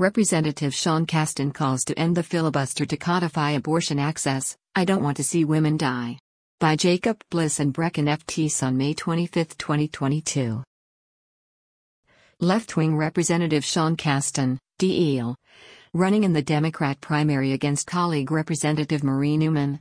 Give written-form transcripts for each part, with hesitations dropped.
Representative Sean Casten calls to end the filibuster to codify abortion access. I don't want to see women die. By Jacob Bliss and Brecken F. Teese on May 25, 2022. Left-wing Representative Sean Casten, DL, running in the Democrat primary against colleague Representative Marie Newman,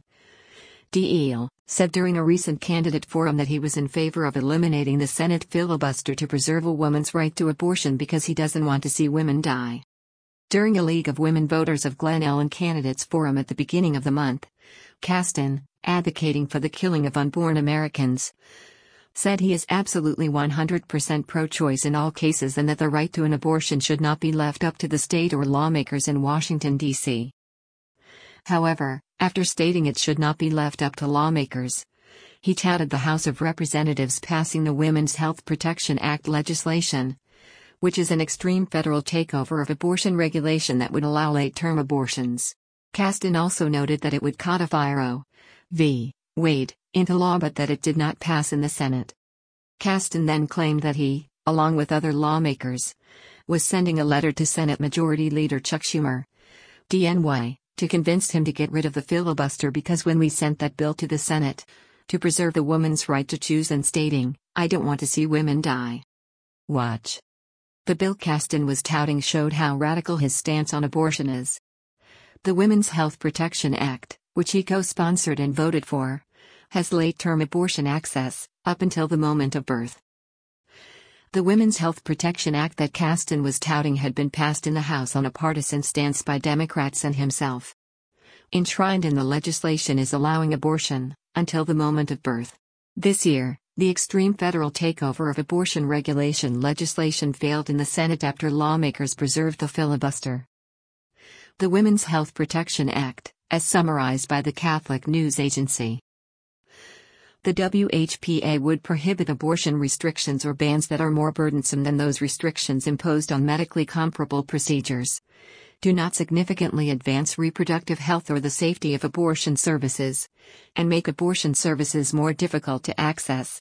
DL, said during a recent candidate forum that he was in favor of eliminating the Senate filibuster to preserve a woman's right to abortion because he doesn't want to see women die. During a League of Women Voters of Glen Ellen Candidates Forum at the beginning of the month, Casten, advocating for the killing of unborn Americans, said he is absolutely 100% pro-choice in all cases and that the right to an abortion should not be left up to the state or lawmakers in Washington, D.C. However, after stating it should not be left up to lawmakers, he touted the House of Representatives passing the Women's Health Protection Act legislation, which is an extreme federal takeover of abortion regulation that would allow late-term abortions. Casten also noted that it would codify Roe v. Wade into law but that it did not pass in the Senate. Casten then claimed that he, along with other lawmakers, was sending a letter to Senate Majority Leader Chuck Schumer, DNY, to convince him to get rid of the filibuster because when we sent that bill to the Senate, to preserve the woman's right to choose and stating, I don't want to see women die. Watch. The bill Casten was touting showed how radical his stance on abortion is. The Women's Health Protection Act, which he co-sponsored and voted for, has late-term abortion access, up until the moment of birth. The Women's Health Protection Act that Casten was touting had been passed in the House on a partisan stance by Democrats and himself. Enshrined in the legislation is allowing abortion, until the moment of birth. This year, the extreme federal takeover of abortion regulation legislation failed in the Senate after lawmakers preserved the filibuster. The Women's Health Protection Act, as summarized by the Catholic News Agency. The WHPA would prohibit abortion restrictions or bans that are more burdensome than those restrictions imposed on medically comparable procedures, do not significantly advance reproductive health or the safety of abortion services, and make abortion services more difficult to access.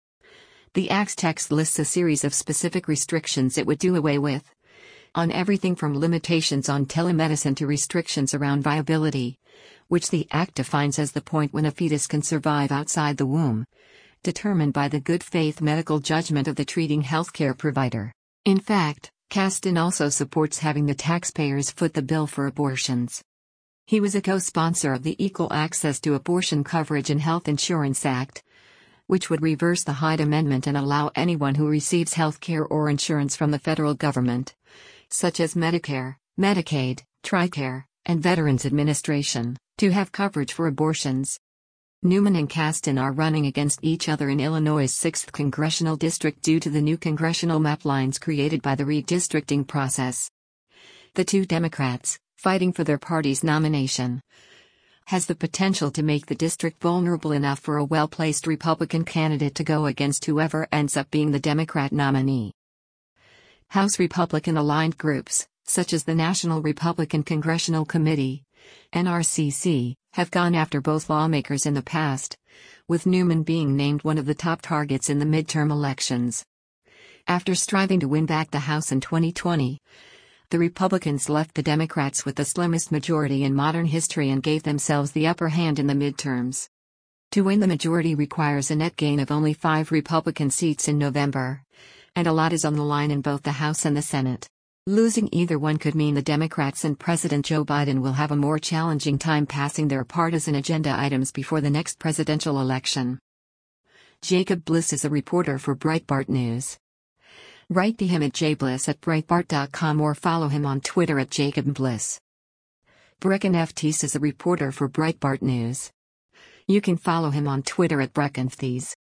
The Act's text lists a series of specific restrictions it would do away with, on everything from limitations on telemedicine to restrictions around viability, which the Act defines as the point when a fetus can survive outside the womb, determined by the good faith medical judgment of the treating healthcare provider. In fact, Casten also supports having the taxpayers foot the bill for abortions. He was a co-sponsor of the Equal Access to Abortion Coverage and Health Insurance Act, which would reverse the Hyde Amendment and allow anyone who receives health care or insurance from the federal government, such as Medicare, Medicaid, TRICARE, and Veterans Administration, to have coverage for abortions. Newman and Casten are running against each other in Illinois' 6th Congressional District due to the new congressional map lines created by the redistricting process. The two Democrats, fighting for their party's nomination, has the potential to make the district vulnerable enough for a well-placed Republican candidate to go against whoever ends up being the Democrat nominee. House Republican-aligned groups, such as the National Republican Congressional Committee, NRCC, have gone after both lawmakers in the past, with Newman being named one of the top targets in the midterm elections. After striving to win back the House in 2020, the Republicans left the Democrats with the slimmest majority in modern history and gave themselves the upper hand in the midterms. To win the majority requires a net gain of only 5 Republican seats in November, and a lot is on the line in both the House and the Senate. Losing either one could mean the Democrats and President Joe Biden will have a more challenging time passing their partisan agenda items before the next presidential election. Jacob Bliss is a reporter for Breitbart News. Write to him at jbliss@breitbart.com or follow him on Twitter at JacobBliss. Brecken F. Teese is a reporter for Breitbart News. You can follow him on Twitter at Brecken F. Teese.